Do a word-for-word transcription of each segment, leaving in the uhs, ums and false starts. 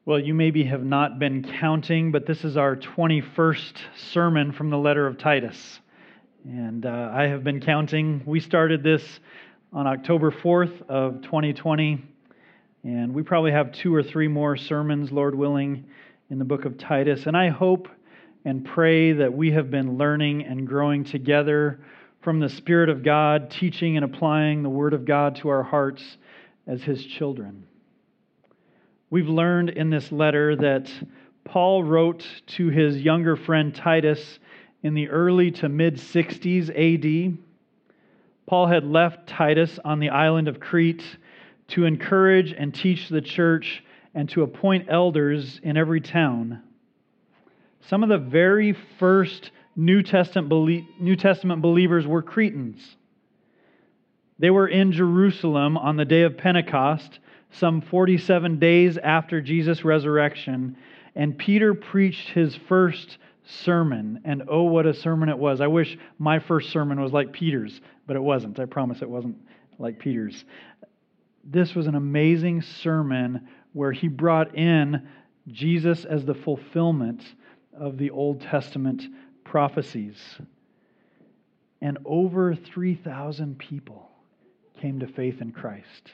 Well, you maybe have not been counting, but this is our twenty-first sermon from the letter of Titus. And uh, I have been counting. We started this on October fourth of twenty twenty, and we probably have two or three more sermons, Lord willing, in the book of Titus. And I hope and pray that we have been learning and growing together from the Spirit of God, teaching and applying the Word of God to our hearts as His children. We've learned in this letter that Paul wrote to his younger friend Titus in the early to mid-sixties A D. Paul had left Titus on the island of Crete to encourage and teach the church and to appoint elders in every town. Some of the very first New Testament New Testament believers were Cretans. They were in Jerusalem on the day of Pentecost, some forty-seven days after Jesus' resurrection, and Peter preached his first sermon. And oh, what a sermon it was. I wish my first sermon was like Peter's, but it wasn't. I promise it wasn't like Peter's. This was an amazing sermon where he brought in Jesus as the fulfillment of the Old Testament prophecies. And over three thousand people came to faith in Christ.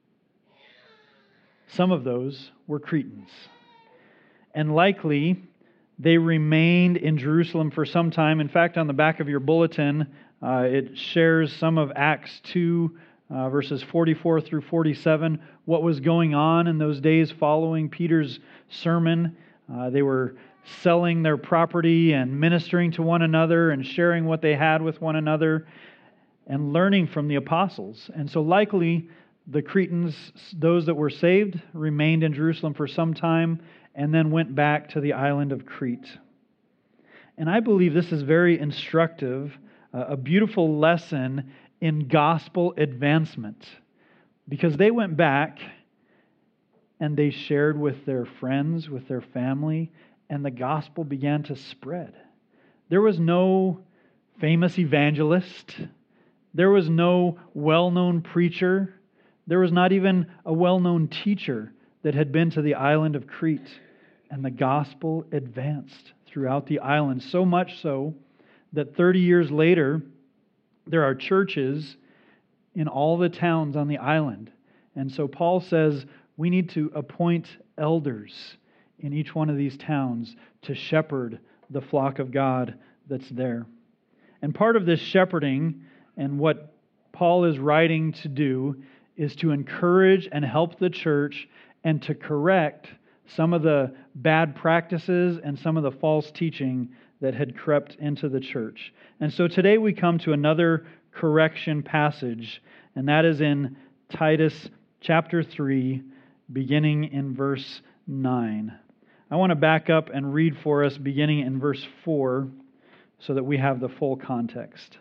Some of those were Cretans. And likely, they remained in Jerusalem for some time. In fact, on the back of your bulletin, uh, it shares some of Acts two, uh, verses forty-four through forty-seven, what was going on in those days following Peter's sermon. Uh, they were selling their property and ministering to one another and sharing what they had with one another and learning from the apostles. And so likely, the Cretans, those that were saved, remained in Jerusalem for some time and then went back to the island of Crete. And I believe this is very instructive, uh, a beautiful lesson in gospel advancement, because they went back and they shared with their friends, with their family, and the gospel began to spread. There was no famous evangelist. There was no well-known preacher. There was not even a well-known teacher that had been to the island of Crete, and the gospel advanced throughout the island, so much so that thirty years later, there are churches in all the towns on the island. And so Paul says we need to appoint elders in each one of these towns to shepherd the flock of God that's there. And part of this shepherding and what Paul is writing to do is to encourage and help the church and to correct some of the bad practices and some of the false teaching that had crept into the church. And so today we come to another correction passage, and that is in Titus chapter three, beginning in verse nine. I want to back up and read for us beginning in verse four so that we have the full context.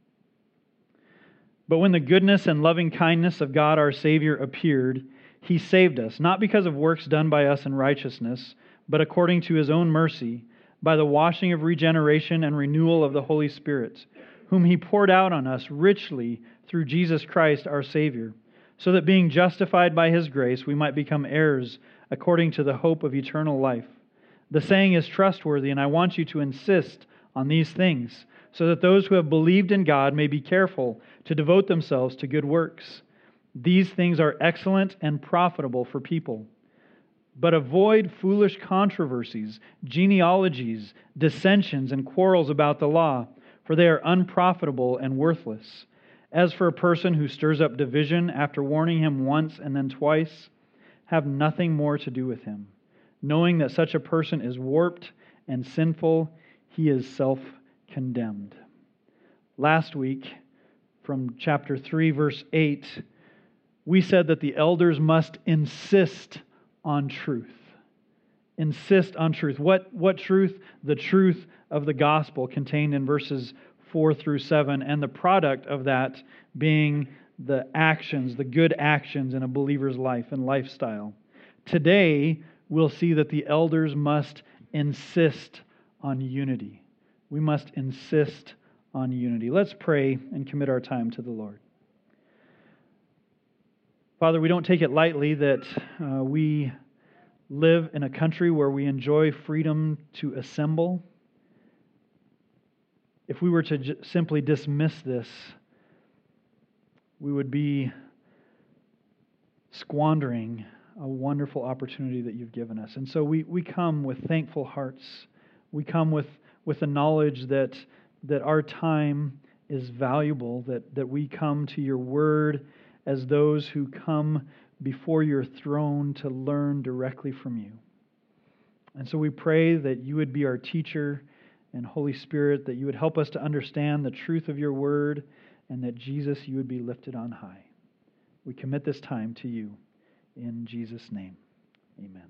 But when the goodness and loving kindness of God our Savior appeared, He saved us, not because of works done by us in righteousness, but according to His own mercy, by the washing of regeneration and renewal of the Holy Spirit, whom He poured out on us richly through Jesus Christ our Savior, so that being justified by His grace, we might become heirs according to the hope of eternal life. The saying is trustworthy, and I want you to insist on these things, so that those who have believed in God may be careful to devote themselves to good works. These things are excellent and profitable for people. But avoid foolish controversies, genealogies, dissensions, and quarrels about the law, for they are unprofitable and worthless. As for a person who stirs up division after warning him once and then twice, have nothing more to do with him. Knowing that such a person is warped and sinful, he is self-condemned. Last week, from chapter three, verse eight, we said that the elders must insist on truth. Insist on truth. What, what truth? The truth of the gospel contained in verses four through seven, and the product of that being the actions, the good actions in a believer's life and lifestyle. Today, we'll see that the elders must insist on unity. We must insist on unity. Let's pray and commit our time to the Lord. Father, we don't take it lightly that uh, we live in a country where we enjoy freedom to assemble, if we were to j- simply dismiss this, we would be squandering a wonderful opportunity that you've given us. And so we, we come with thankful hearts. We come with, with the knowledge that, that our time is valuable, that, that we come to your word as those who come before your throne to learn directly from you. And so we pray that you would be our teacher, and Holy Spirit, that you would help us to understand the truth of your word, and that Jesus, you would be lifted on high. We commit this time to you. In Jesus' name, amen.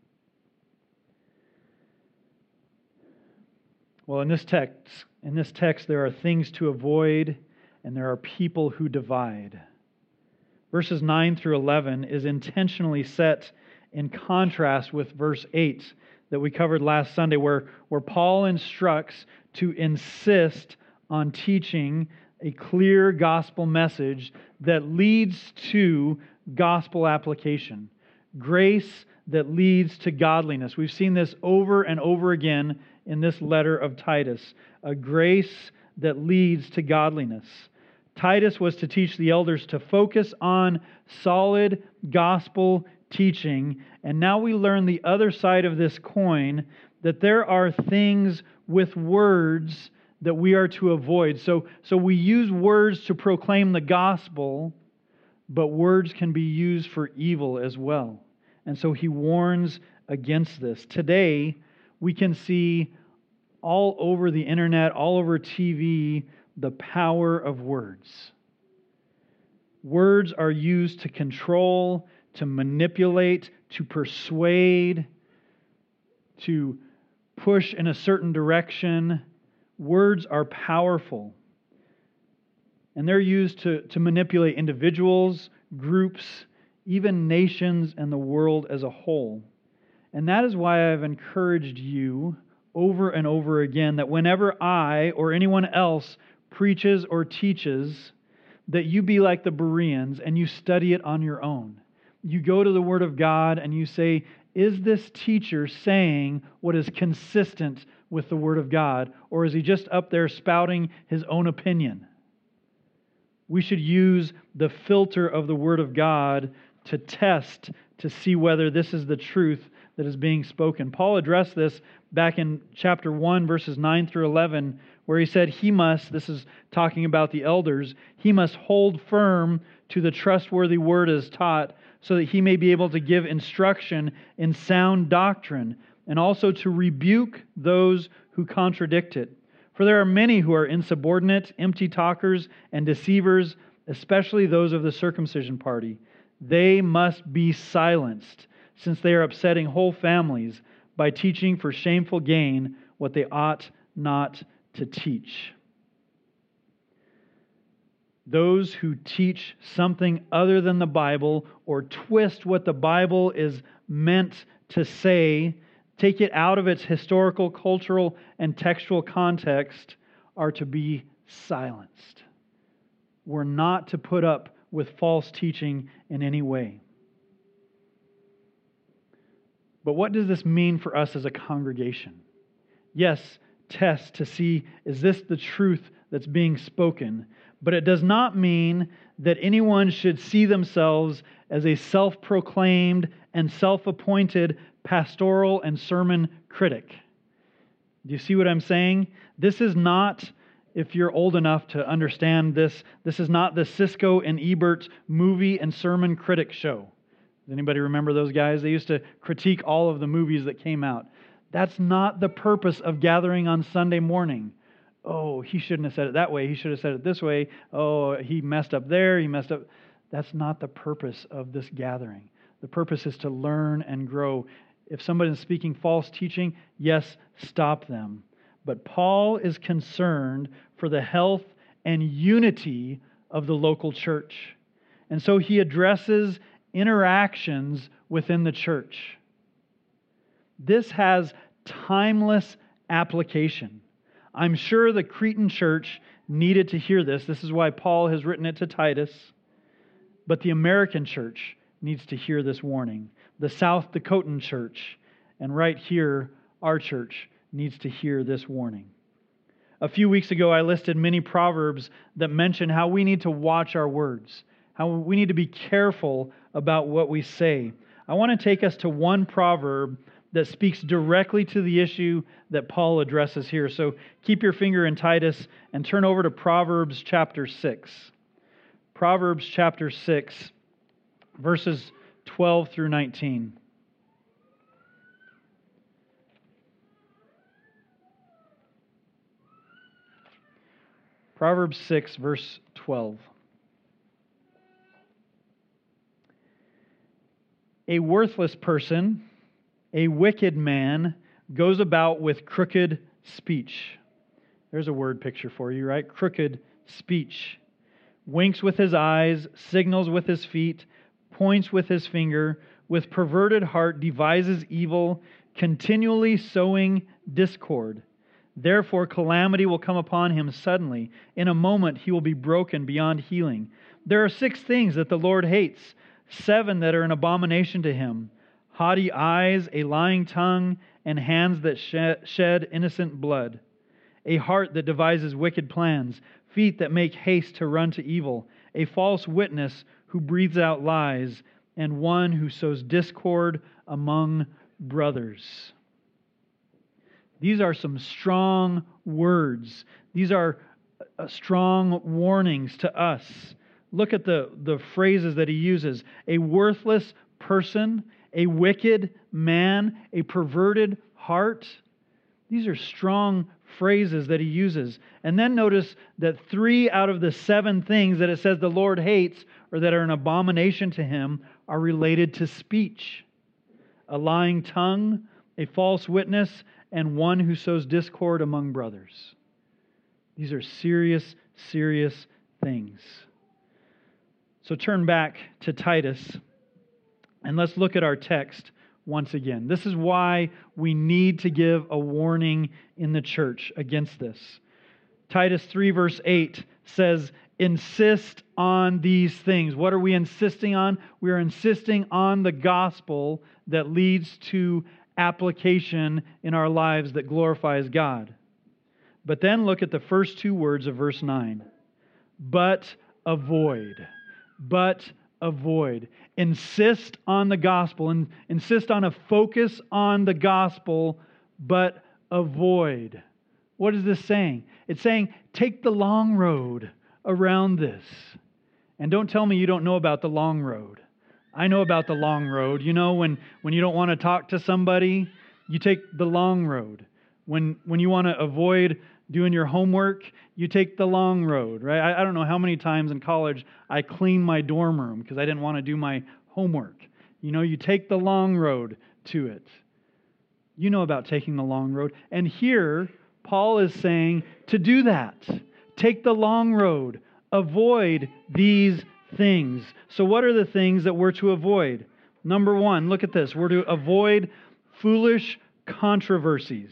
Well, in this text, in this text, there are things to avoid, and there are people who divide. Verses nine through eleven is intentionally set in contrast with verse eight that we covered last Sunday, where, where Paul instructs to insist on teaching a clear gospel message that leads to gospel application. Grace that leads to godliness. We've seen this over and over again in this letter of Titus. A grace that leads to godliness. Titus was to teach the elders to focus on solid gospel teaching. And now we learn the other side of this coin, that there are things with words that we are to avoid. So, so we use words to proclaim the gospel, but words can be used for evil as well. And so he warns against this. Today, we can see all over the internet, all over T V, the power of words. Words are used to control, to manipulate, to persuade, to push in a certain direction. Words are powerful. And they're used to, to manipulate individuals, groups, even nations, and the world as a whole. And that is why I've encouraged you over and over again that whenever I or anyone else preaches or teaches, that you be like the Bereans and you study it on your own. You go to the Word of God and you say, is this teacher saying what is consistent with the Word of God? Or is he just up there spouting his own opinion? We should use the filter of the Word of God to test, to see whether this is the truth that is being spoken. Paul addressed this back in chapter one, verses nine through eleven, where he said he must, this is talking about the elders, he must hold firm to the trustworthy word as taught, so that he may be able to give instruction in sound doctrine, and also to rebuke those who contradict it. For there are many who are insubordinate, empty talkers, and deceivers, especially those of the circumcision party. They must be silenced, since they are upsetting whole families by teaching for shameful gain what they ought not to teach. Those who teach something other than the Bible or twist what the Bible is meant to say, take it out of its historical, cultural, and textual context, are to be silenced. We're not to put up with false teaching in any way. But what does this mean for us as a congregation? Yes, test to see, is this the truth that's being spoken? But it does not mean that anyone should see themselves as a self-proclaimed and self-appointed pastoral and sermon critic. Do you see what I'm saying? This is not, if you're old enough to understand this, this is not the Siskel and Ebert movie and sermon critic show. Does anybody remember those guys? They used to critique all of the movies that came out. That's not the purpose of gathering on Sunday morning. Oh, he shouldn't have said it that way. He should have said it this way. Oh, he messed up there. He messed up. That's not the purpose of this gathering. The purpose is to learn and grow. If somebody is speaking false teaching, yes, stop them. But Paul is concerned for the health and unity of the local church. And so he addresses interactions within the church. This has timeless application. I'm sure the Cretan church needed to hear this. This is why Paul has written it to Titus. But the American church needs to hear this warning. the South Dakotan church, and right here, our church needs to hear this warning. A few weeks ago, I listed many proverbs that mention how we need to watch our words, how we need to be careful about what we say. I want to take us to one proverb that speaks directly to the issue that Paul addresses here. So keep your finger in Titus and turn over to Proverbs chapter six. Proverbs chapter six, verses twelve through nineteen. Proverbs six, verse twelve. A worthless person, a wicked man, goes about with crooked speech. There's a word picture for you, right? Crooked speech. Winks with his eyes, signals with his feet, points with his finger, with perverted heart devises evil, continually sowing discord. Therefore calamity will come upon him suddenly. In a moment he will be broken beyond healing. There are six things that the Lord hates, seven that are an abomination to Him: haughty eyes, a lying tongue, and hands that shed innocent blood. A heart that devises wicked plans, feet that make haste to run to evil, a false witness who breathes out lies, and one who sows discord among brothers. These are some strong words. These are strong warnings to us. Look at the, the phrases that he uses. A worthless person, a wicked man, a perverted heart. These are strong phrases that he uses. And then notice that three out of the seven things that it says the Lord hates or that are an abomination to Him are related to speech. A lying tongue, a false witness, and one who sows discord among brothers. These are serious, serious things. So turn back to Titus and let's look at our text once again. This is why we need to give a warning in the church against this. Titus three verse eight says, insist on these things. What are we insisting on? We are insisting on the gospel that leads to application in our lives that glorifies God. But then look at the first two words of verse nine. But avoid. But avoid. Insist on the gospel and insist on a focus on the gospel, but avoid. What is this saying? It's saying take the long road around this. And don't tell me you don't know about the long road. I know about the long road. You know, when, when you don't want to talk to somebody, you take the long road. When, when you want to avoid doing your homework, you take the long road, right? I, I don't know how many times in college I cleaned my dorm room because I didn't want to do my homework. You know, you take the long road to it. You know about taking the long road. And here, Paul is saying to do that. Take the long road. Avoid these things. So what are the things that we're to avoid? Number one, look at this. We're to avoid foolish controversies.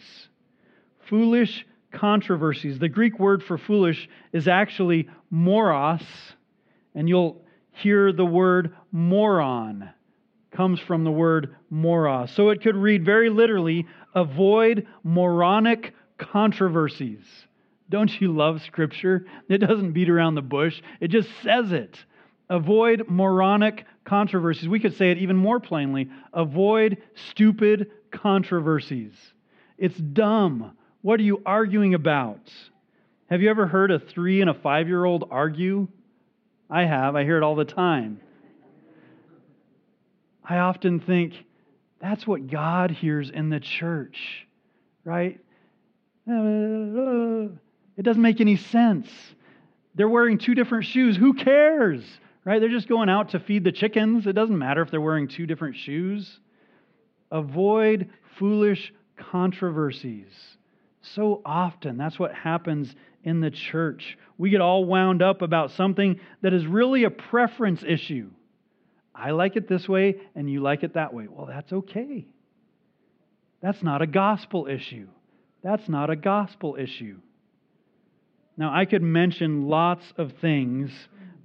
Foolish controversies. The Greek word for foolish is actually moros, and you'll hear the word moron comes from the word moros. So it could read very literally, avoid moronic controversies. Don't you love Scripture? It doesn't beat around the bush. It just says it. Avoid moronic controversies. We could say it even more plainly. Avoid stupid controversies. It's dumb. What are you arguing about? Have you ever heard a three and a five-year-old argue? I have. I hear it all the time. I often think that's what God hears in the church, right? It doesn't make any sense. They're wearing two different shoes. Who cares? Right? They're just going out to feed the chickens. It doesn't matter if they're wearing two different shoes. Avoid foolish controversies. So often, that's what happens in the church. We get all wound up about something that is really a preference issue. I like it this way, and you like it that way. Well, that's okay. That's not a gospel issue. That's not a gospel issue. Now, I could mention lots of things,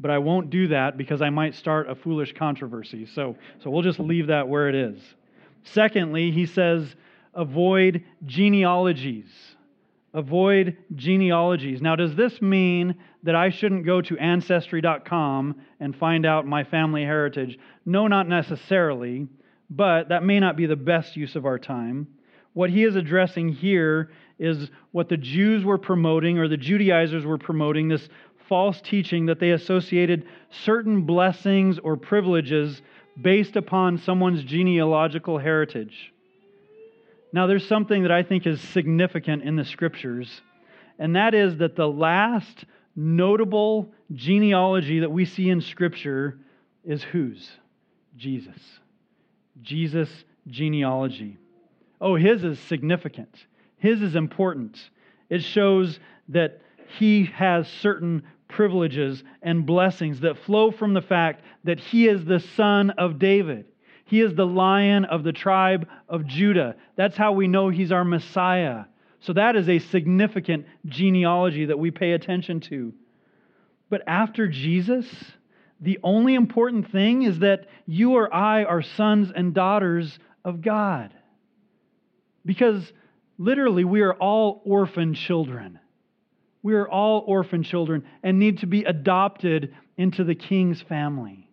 but I won't do that because I might start a foolish controversy. So, so we'll just leave that where it is. Secondly, he says, avoid genealogies. Avoid genealogies. Now, does this mean that I shouldn't go to Ancestry dot com and find out my family heritage? No, not necessarily, but that may not be the best use of our time. What he is addressing here is what the Jews were promoting, or the Judaizers were promoting, this false teaching that they associated certain blessings or privileges based upon someone's genealogical heritage. Now, there's something that I think is significant in the Scriptures, and that is that the last notable genealogy that we see in Scripture is whose? Jesus. Jesus' genealogy. Oh, his is significant. His is important. It shows that he has certain privileges and blessings that flow from the fact that he is the son of David. He is the Lion of the tribe of Judah. That's how we know he's our Messiah. So that is a significant genealogy that we pay attention to. But after Jesus, the only important thing is that you or I are sons and daughters of God. Because literally we are all orphan children. We are all orphan children and need to be adopted into the King's family.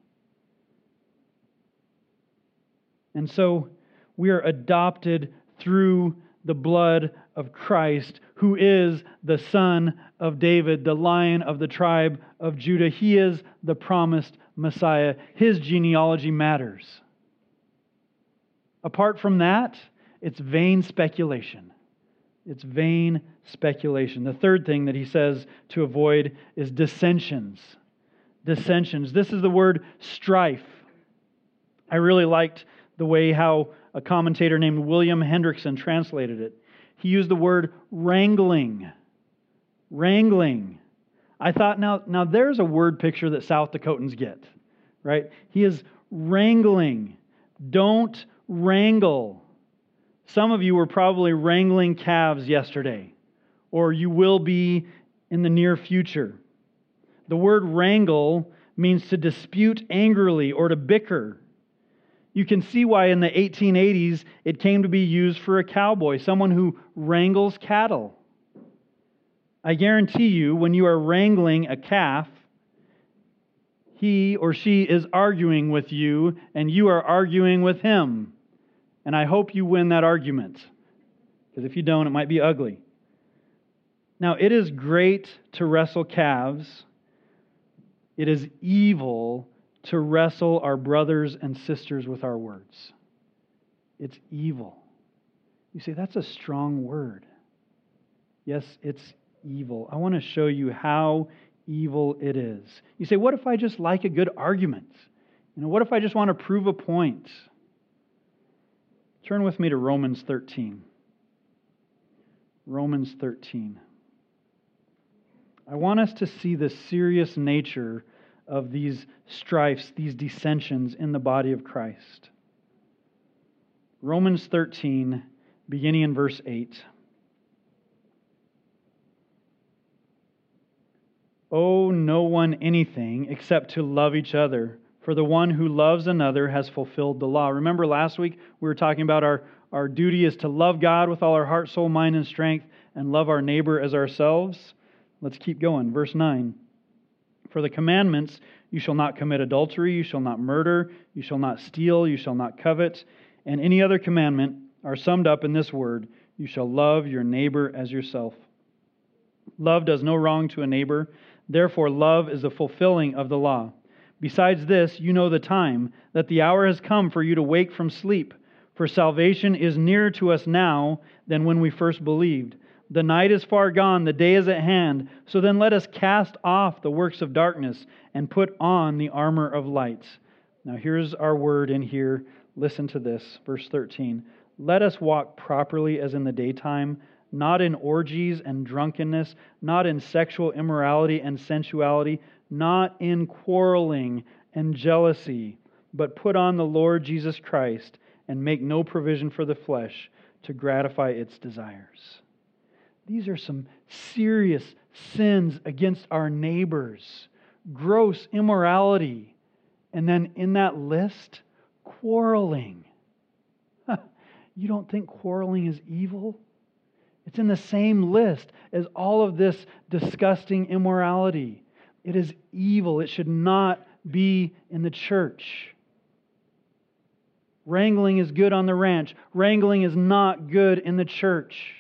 And so we are adopted through the blood of Christ, who is the Son of David, the Lion of the tribe of Judah. He is the promised Messiah. His genealogy matters. Apart from that, it's vain speculation. It's vain speculation. The third thing that he says to avoid is dissensions. Dissensions. This is the word strife. I really liked the way how a commentator named William Hendrickson translated it. He used the word wrangling. Wrangling. I thought, now, now there's a word picture that South Dakotans get, right? He is wrangling. Don't wrangle. Some of you were probably wrangling calves yesterday, or you will be in the near future. The word wrangle means to dispute angrily or to bicker. You can see why in the eighteen eighties it came to be used for a cowboy, someone who wrangles cattle. I guarantee you, when you are wrangling a calf, he or she is arguing with you, and you are arguing with him. And I hope you win that argument, because if you don't, it might be ugly. Now, it is great to wrestle calves. It is evil to wrestle our brothers and sisters with our words. It's evil. You say, that's a strong word. Yes, it's evil. I want to show you how evil it is. You say, what if I just like a good argument? You know, what if I just want to prove a point? Turn with me to Romans thirteen. Romans thirteen. I want us to see the serious nature of these strifes, these dissensions in the body of Christ. Romans thirteen, beginning in verse eight. Owe no one anything except to love each other, for the one who loves another has fulfilled the law. Remember last week we were talking about our, our duty is to love God with all our heart, soul, mind, and strength, and love our neighbor as ourselves. Let's keep going. Verse nine. For the commandments, you shall not commit adultery, you shall not murder, you shall not steal, you shall not covet, and any other commandment are summed up in this word, you shall love your neighbor as yourself. Love does no wrong to a neighbor, therefore love is the fulfilling of the law. Besides this, you know the time, that the hour has come for you to wake from sleep, for salvation is nearer to us now than when we first believed. The night is far gone, the day is at hand. So then let us cast off the works of darkness and put on the armor of light. Now here's our word in here. Listen to this, verse thirteen. Let us walk properly as in the daytime, not in orgies and drunkenness, not in sexual immorality and sensuality, not in quarreling and jealousy, but put on the Lord Jesus Christ and make no provision for the flesh to gratify its desires. These are some serious sins against our neighbors. gross immorality. And then in that list, quarreling. You don't think quarreling is evil? It's in the same list as all of this disgusting immorality. It is evil. It should not be in the church. Wrangling is good on the ranch. Wrangling is not good in the church.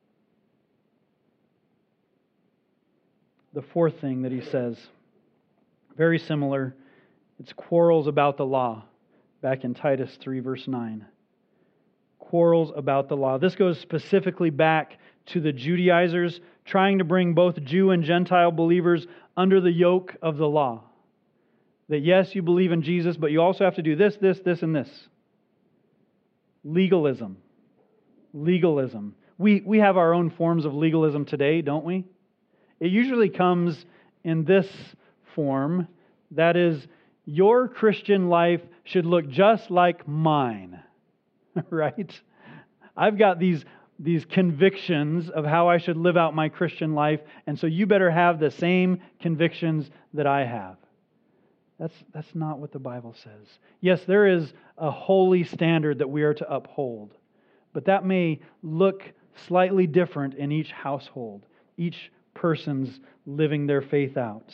The fourth thing that he says, very similar, it's quarrels about the law. Back in Titus three, verse nine. Quarrels about the law. This goes specifically back to the Judaizers trying to bring both Jew and Gentile believers under the yoke of the law. That yes, you believe in Jesus, but you also have to do this, this, this, and this. Legalism. Legalism. We, we have our own forms of legalism today, don't we? It usually comes in this form. That is, your Christian life should look just like mine. Right? I've got these, these convictions of how I should live out my Christian life, and so you better have the same convictions that I have. That's, that's not what the Bible says. Yes, there is a holy standard that we are to uphold, but that may look slightly different in each household, each person's living their faith out.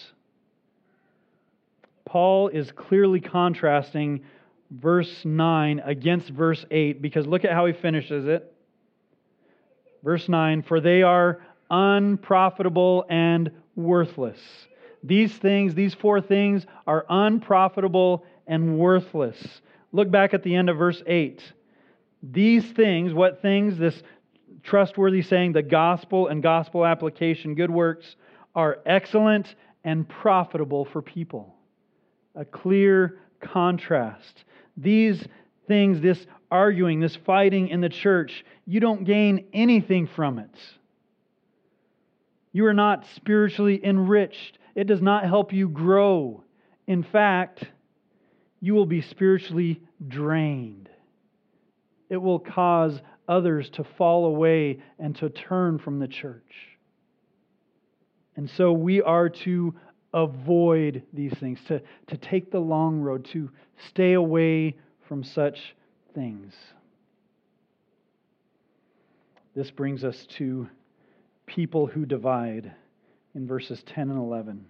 Paul is clearly contrasting verse nine against verse eight, because look at how he finishes it. Verse nine, for they are unprofitable and worthless. These things, these four things are unprofitable and worthless. Look back at the end of verse eight. These things, what things? This trustworthy saying, the gospel and gospel application, good works, are excellent and profitable for people. A clear contrast. These things, this arguing, this fighting in the church, you don't gain anything from it. You are not spiritually enriched. It does not help you grow. In fact, you will be spiritually drained. It will cause others to fall away and to turn from the church. And so we are to avoid these things, to, to take the long road, to stay away from such things. This brings us to people who divide in verses ten and eleven.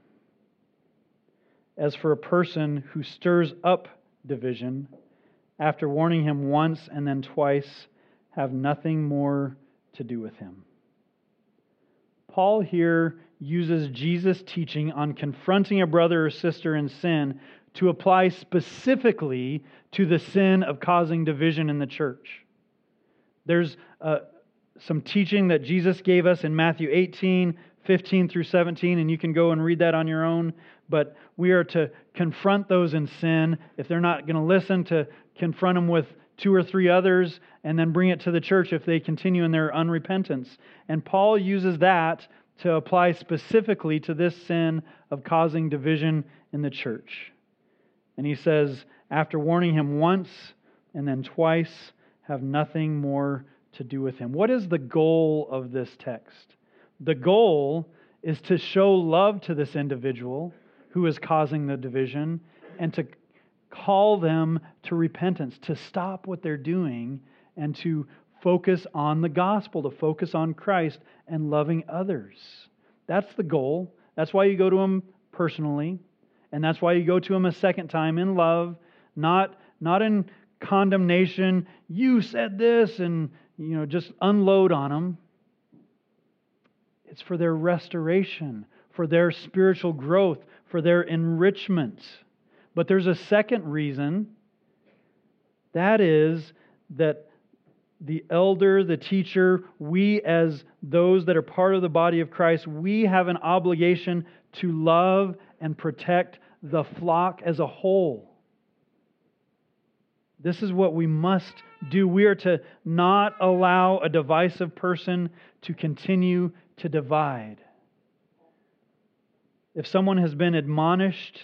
As for a person who stirs up division, after warning him once and then twice, have nothing more to do with him. Paul here uses Jesus' teaching on confronting a brother or sister in sin to apply specifically to the sin of causing division in the church. There's uh, some teaching that Jesus gave us in Matthew eighteen, fifteen through seventeen, and you can go and read that on your own. But we are to confront those in sin. If they're not going to listen, to confront them with two or three others, and then bring it to the church if they continue in their unrepentance. And Paul uses that to apply specifically to this sin of causing division in the church. And he says, after warning him once and then twice, have nothing more to do with him. What is the goal of this text? The goal is to show love to this individual who is causing the division and to call them to repentance, to stop what they're doing and to focus on the gospel, to focus on Christ and loving others. That's the goal. That's why you go to them personally. And that's why you go to them a second time in love, not, not in condemnation. You said this, and you know, just unload on them. It's for their restoration, for their spiritual growth, for their enrichment. But there's a second reason. That is that the elder, the teacher, we as those that are part of the body of Christ, we have an obligation to love and protect the flock as a whole. This is what we must do. We are to not allow a divisive person to continue to divide. If someone has been admonished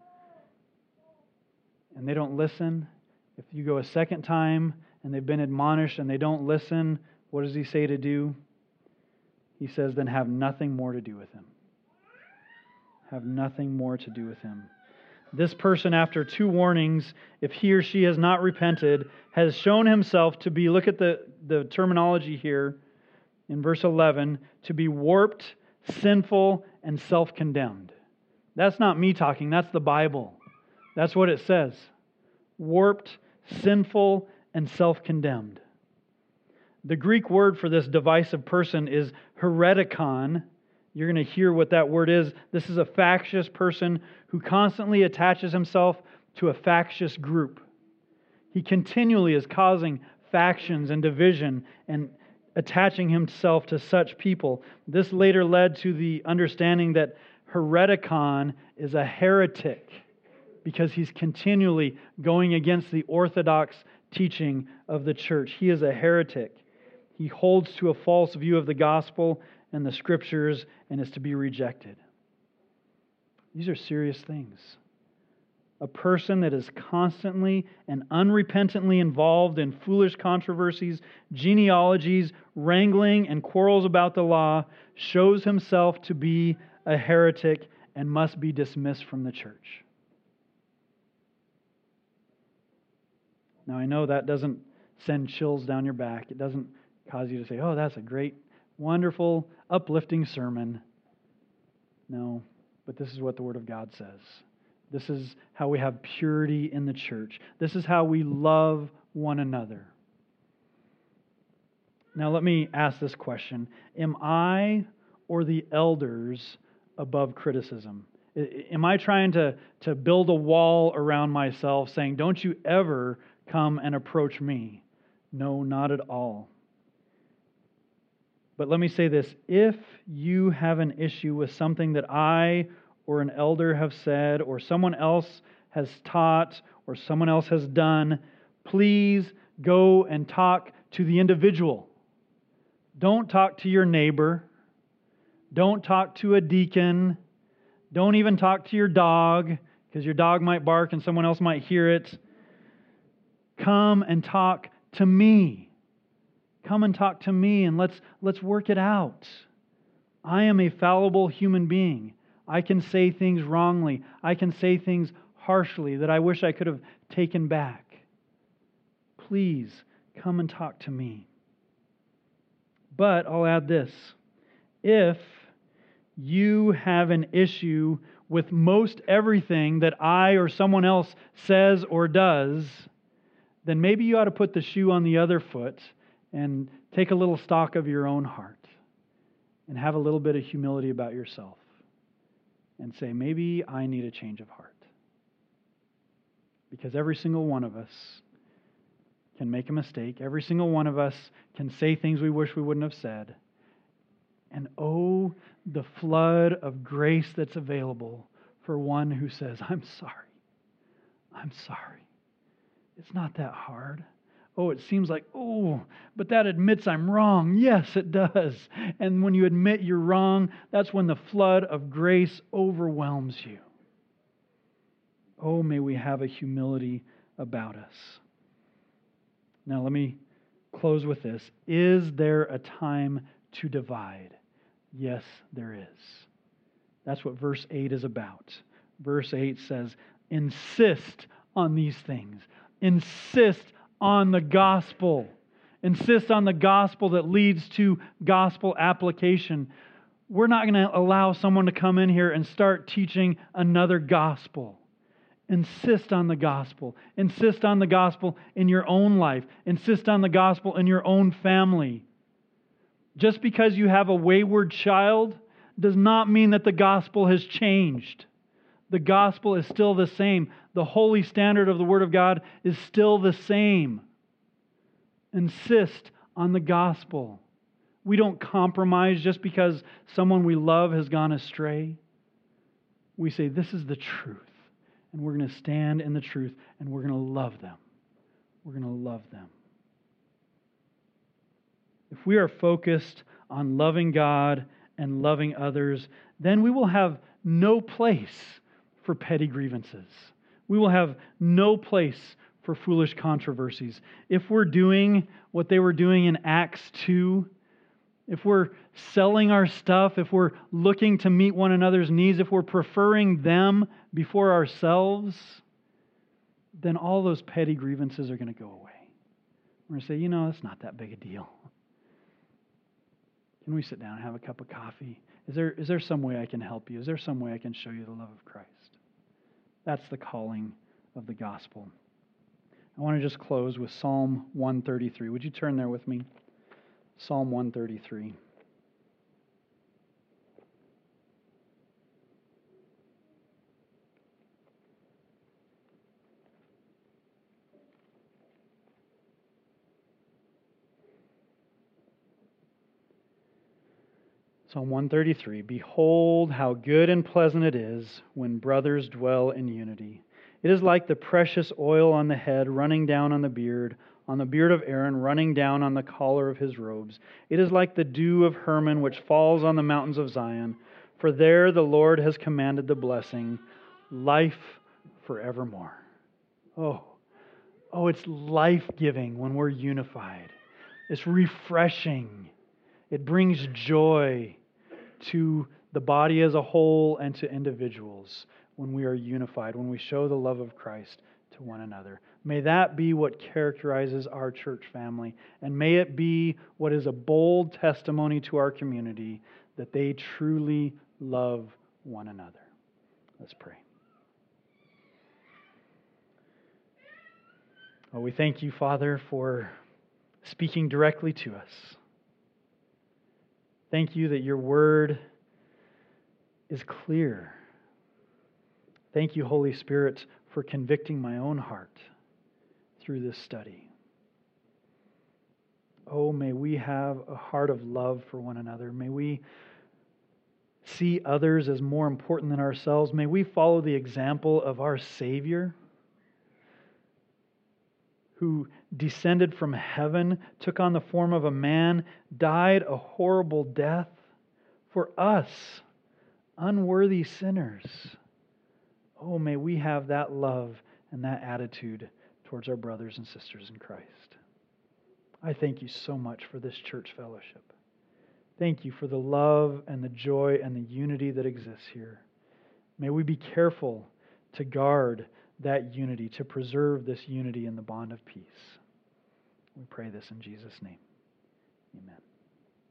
and they don't listen, if you go a second time and they've been admonished and they don't listen, what does he say to do? He says, then have nothing more to do with him. have nothing more to do with him. This person, after two warnings, if he or she has not repented, has shown himself to be, look at the, the terminology here in verse eleven, to be warped, sinful, and self-condemned. That's not me talking, that's the Bible. That's what it says. Warped, sinful, and self-condemned. The Greek word for this divisive person is heretikon. You're going to hear what that word is. This is a factious person who constantly attaches himself to a factious group. He continually is causing factions and division and attaching himself to such people. This later led to the understanding that heretikon is a heretic because he's continually going against the orthodox teaching of the church. He is a heretic. He holds to a false view of the gospel and the Scriptures and is to be rejected. These are serious things. A person that is constantly and unrepentantly involved in foolish controversies, genealogies, wrangling, and quarrels about the law shows himself to be a heretic and must be dismissed from the church. Now, I know that doesn't send chills down your back. It doesn't cause you to say, oh, that's a great, wonderful, uplifting sermon. No, but this is what the Word of God says. This is how we have purity in the church. This is how we love one another. Now let me ask this question. Am I or the elders above criticism? Am I trying to, to build a wall around myself saying, don't you ever come and approach me? No, not at all. But let me say this. If you have an issue with something that I or an elder have said, or someone else has taught, or someone else has done, please go and talk to the individual. Don't talk to your neighbor. Don't talk to a deacon. Don't even talk to your dog, because your dog might bark and someone else might hear it. Come and talk to me. Come and talk to me and let's, let's work it out. I am a fallible human being. I can say things wrongly. I can say things harshly that I wish I could have taken back. Please come and talk to me. But I'll add this. If you have an issue with most everything that I or someone else says or does, then maybe you ought to put the shoe on the other foot and take a little stock of your own heart and have a little bit of humility about yourself and say, maybe I need a change of heart. Because every single one of us can make a mistake. Every single one of us can say things we wish we wouldn't have said. And oh, the flood of grace that's available for one who says, I'm sorry. I'm sorry. It's not that hard. Oh, it seems like, oh, but that admits I'm wrong. Yes, it does. And when you admit you're wrong, that's when the flood of grace overwhelms you. Oh, may we have a humility about us. Now, let me close with this. Is there a time to divide? Yes, there is. That's what verse eight is about. Verse eight says, insist on these things. Insist on the gospel. Insist on the gospel that leads to gospel application. We're not going to allow someone to come in here and start teaching another gospel. Insist on the gospel. Insist on the gospel in your own life. Insist on the gospel in your own family. Just because you have a wayward child does not mean that the gospel has changed. The gospel is still the same. The holy standard of the Word of God is still the same. Insist on the gospel. We don't compromise just because someone we love has gone astray. We say, this is the truth. And we're going to stand in the truth and we're going to love them. We're going to love them. If we are focused on loving God and loving others, then we will have no place for petty grievances. We will have no place for foolish controversies. If we're doing what they were doing in Acts two, if we're selling our stuff, if we're looking to meet one another's needs, if we're preferring them before ourselves, then all those petty grievances are going to go away. We're going to say, you know, it's not that big a deal. Can we sit down and have a cup of coffee? Is there, is there some way I can help you? Is there some way I can show you the love of Christ? That's the calling of the gospel. I want to just close with Psalm one thirty-three. Would you turn there with me? Psalm one thirty-three. Psalm one thirty-three. Behold, how good and pleasant it is when brothers dwell in unity. It is like the precious oil on the head running down on the beard, on the beard of Aaron running down on the collar of his robes. It is like the dew of Hermon which falls on the mountains of Zion. For there the Lord has commanded the blessing, life forevermore. Oh, oh, it's life-giving when we're unified. It's refreshing. It brings joy to the body as a whole and to individuals when we are unified, when we show the love of Christ to one another. May that be what characterizes our church family, and may it be what is a bold testimony to our community that they truly love one another. Let's pray. Oh, we thank you, Father, for speaking directly to us. Thank you that your word is clear. Thank you, Holy Spirit, for convicting my own heart through this study. Oh, may we have a heart of love for one another. May we see others as more important than ourselves. May we follow the example of our Savior, who descended from heaven, took on the form of a man, died a horrible death for us, unworthy sinners. Oh, may we have that love and that attitude towards our brothers and sisters in Christ. I thank you so much for this church fellowship. Thank you for the love and the joy and the unity that exists here. May we be careful to guard that unity, to preserve this unity in the bond of peace. We pray this in Jesus' name. Amen.